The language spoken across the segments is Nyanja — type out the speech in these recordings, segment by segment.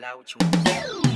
Malawi Choose.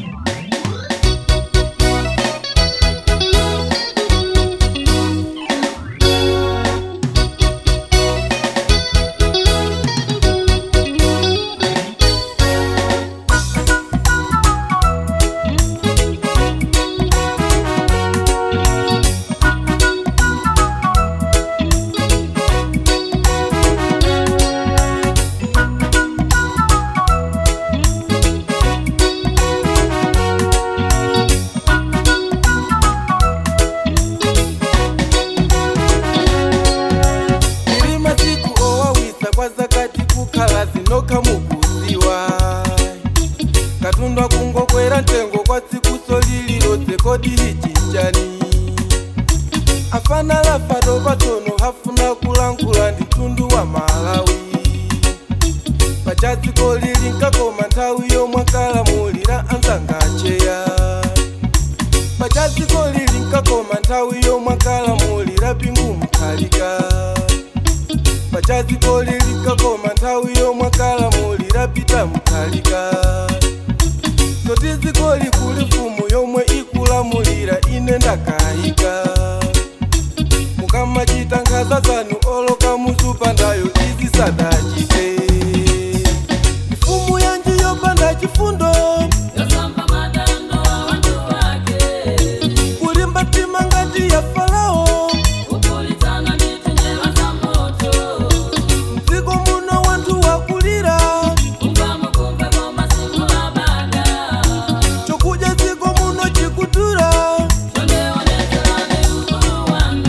Zinoka mukuziwa katundwa kungokwera ntengo kwa tsiku solililose kodi hichinjani afana lafato patono hafuna kulankula ndi tundu wa Malawi pachadziko lili nkakoma nthawi yomwe akalamulira anzangacheya pachadziko lili nkakoma nthawi yomwe akalamulira Bingu Mutharika pachadziko lili nkakoma nthawi yomwe akalamulira Peter Mutharika zoti dziko likuli mfumu yomwe ikulamulira ine ndakayika mukamachita nkhanza zanu oloka muzupandayo izi sadachite mfumu yanji yopanda chifundo yosamba madando wa wantu wake kulimba mtima ngati ya Farao kukulitana nditu njewa za moto mdziko muno wantu wakulira kumva mukumve koma siku labada chokudya dziko muno chikutura chondeonezerani ukulu wanu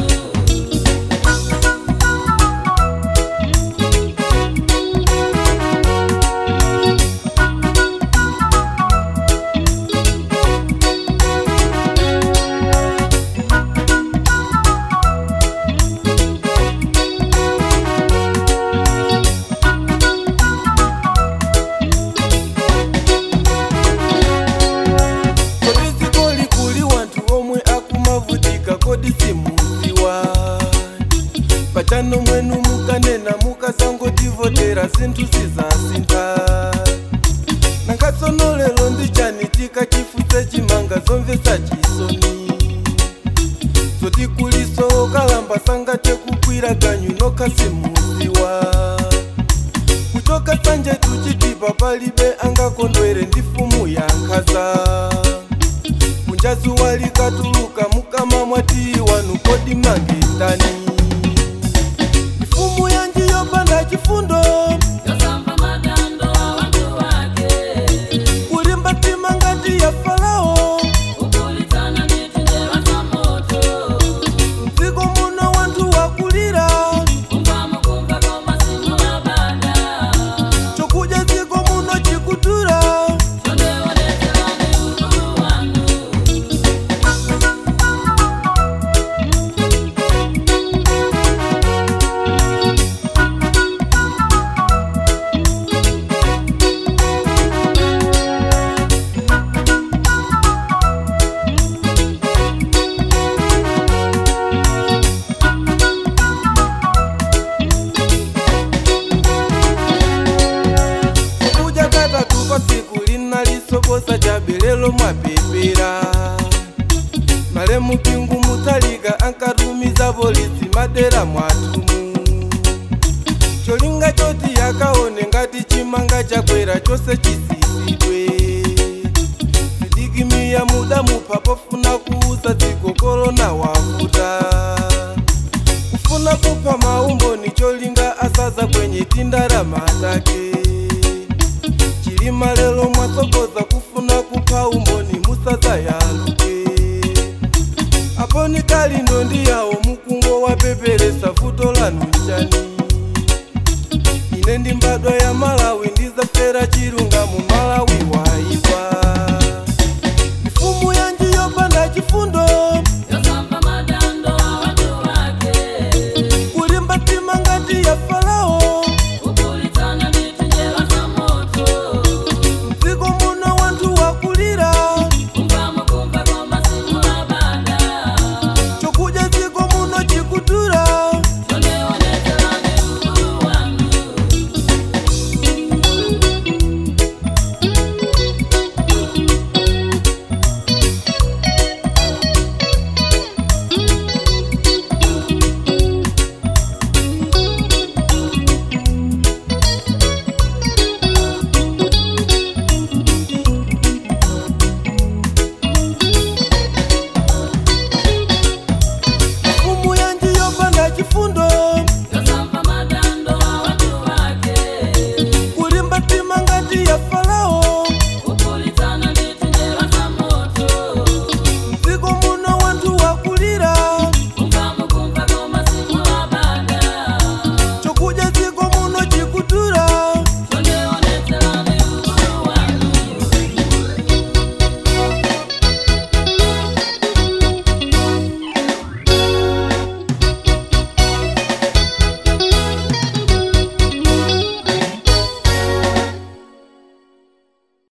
kodi dziko likuli wantu omwe akumavutika kodi simuziwa pachano mwenu mukanena mukasangotivotera zinthu zizasintha nangatsono lero ndi chani tikachifutse chimanga zomvetsa chisoni zoti kuliso kalamba sangathe kukwira ganyu nokha simuziwa kuchoka sanje tuchitipa palibe angakondwere ndi fumu ya nkhaza kunjazuwa likatuluka mukama mwati wanu kodi mangitani fumu yanji yopanda chifundo yosamba madando wa wantu wake kulimba mtima ngati ya Farao kukulitana nditu njewa za moto mdziko muno wantu wakulira kumva mukumve koma siku labada chokudya dziko muno chikutura chondeonezerani ukulu wanu kudya katatu pa tsiku linalisokosa chabelelo mwapepera malemu Bingu Mutharika ankatumiza polisi madera mwathumu cholinga choti yakaone ngati chimanga chakwera chose chisisidwe sidikimiya muda mupha pofuna kuuza dziko korona wavuta kufuna kupha maumboni cholinga asaza kwenye tindalama take chilima lelo mwatsogoza kufuna kupha umboni musaza yaluke aponi kali ndo ndiya